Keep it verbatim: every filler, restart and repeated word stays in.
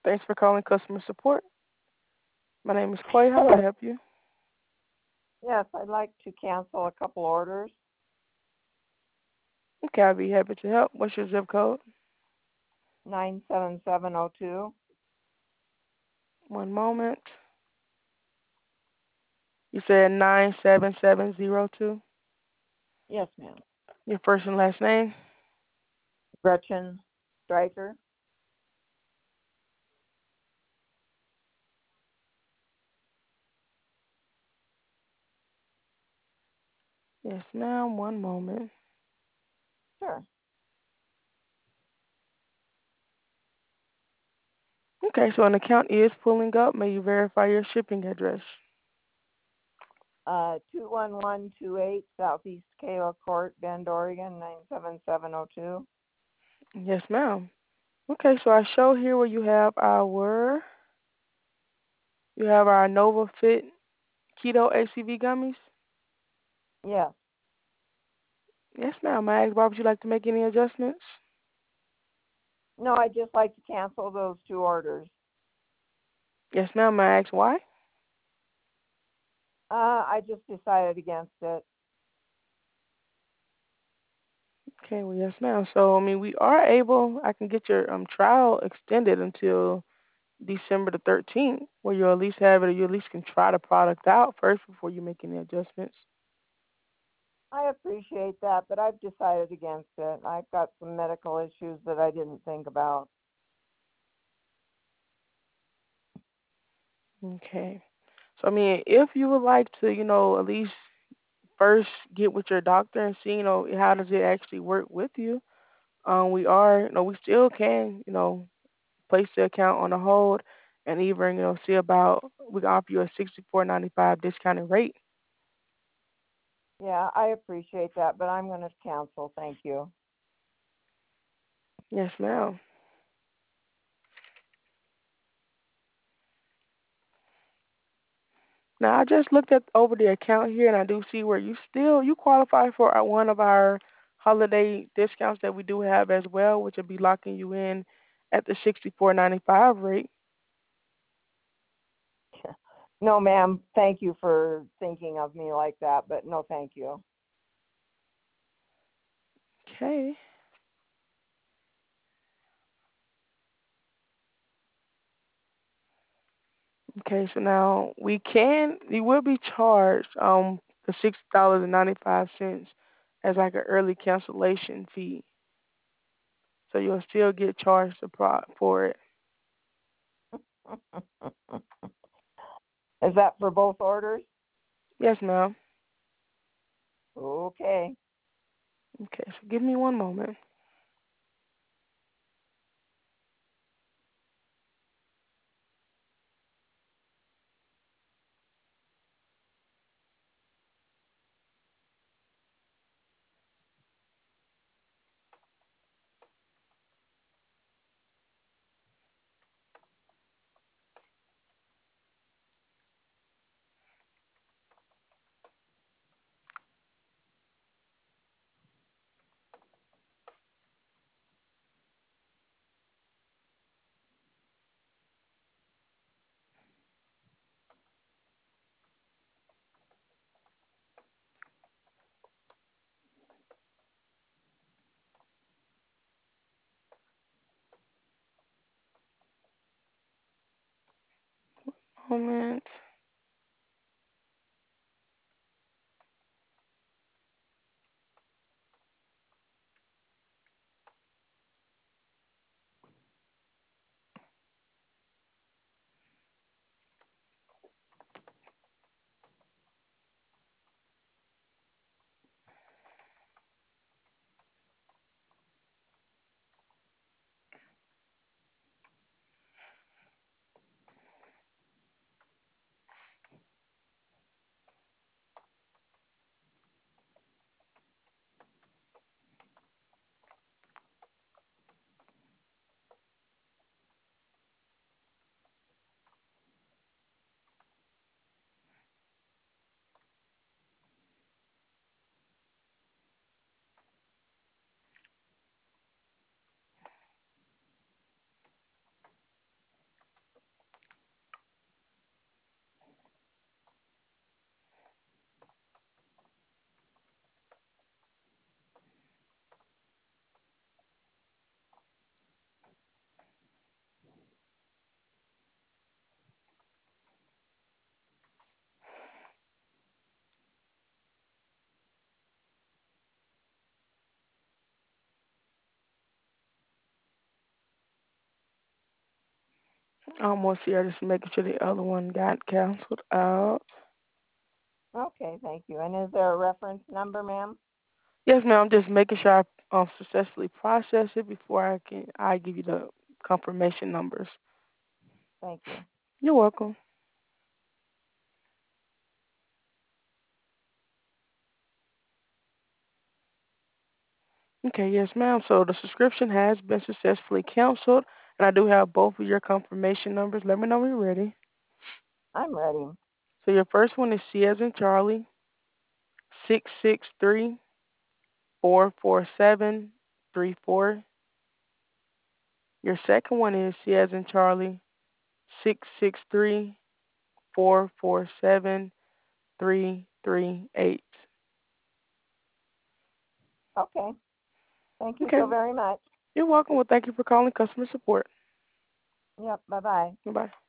Thanks for calling customer support. My name is Clay. How may I help you? Yes, I'd like to cancel a couple orders. Okay, I'll be happy to help. What's your zip code? nine seven seven oh two. One moment. You said nine seven seven zero two. Yes, ma'am. Your first and last name? Gretchen Stryker. Yes, ma'am. One moment. Sure. Okay, so an account is pulling up. May you verify your shipping address? Uh, two one one two eight Southeast Kayla Court, Bend, Oregon, nine seven seven oh two. Yes, ma'am. Okay, so I show here where you have our you have our Nova Fit Keto A C V gummies. Yes. Yes, ma'am. May I ask, Bob, would you like to make any adjustments? No, I'd just like to cancel those two orders. Yes, ma'am. May I ask why? Uh, I just decided against it. Okay, well, yes, ma'am. So, I mean, we are able, I can get your um trial extended until December the thirteenth, where you'll at least have it, or you at least can try the product out first before you make any adjustments. I appreciate that, but I've decided against it. I've got some medical issues that I didn't think about. Okay. So, I mean, if you would like to, you know, at least first get with your doctor and see, you know, how does it actually work with you, um, we are, you know, we still can, you know, place the account on a hold and even, you know, see about, we can offer you a sixty-four ninety-five discounted rate. Yeah, I appreciate that, but I'm going to cancel. Thank you. Yes, ma'am. Now I just looked at over the account here, and I do see where you still you qualify for uh, one of our holiday discounts that we do have as well, which will be locking you in at the sixty four ninety five rate. No, ma'am. Thank you for thinking of me like that, but no, thank you. Okay. Okay. So now we can you will be charged um for six dollars and ninety five cents as like an early cancellation fee. So you'll still get charged the pro for it. Is that for both orders? Yes, ma'am. Okay. Okay. So give me one moment. Moment. Almost here, just making sure the other one got canceled out. Okay, thank you. And is there a reference number, ma'am? Yes, ma'am. I'm just making sure I um, successfully process it before I can I give you the confirmation numbers. Thank you. You're welcome. Okay, yes, ma'am. So the subscription has been successfully canceled, and I do have both of your confirmation numbers. Let me know when you're ready. I'm ready. So your first one is C as in Charlie, six six three four four seven three four. Your second one is C as in Charlie, six six three four four seven three three eight. Okay. Thank you Okay, so very much. you're welcome. Well, thank you for calling customer support. Yep. Bye bye. Goodbye.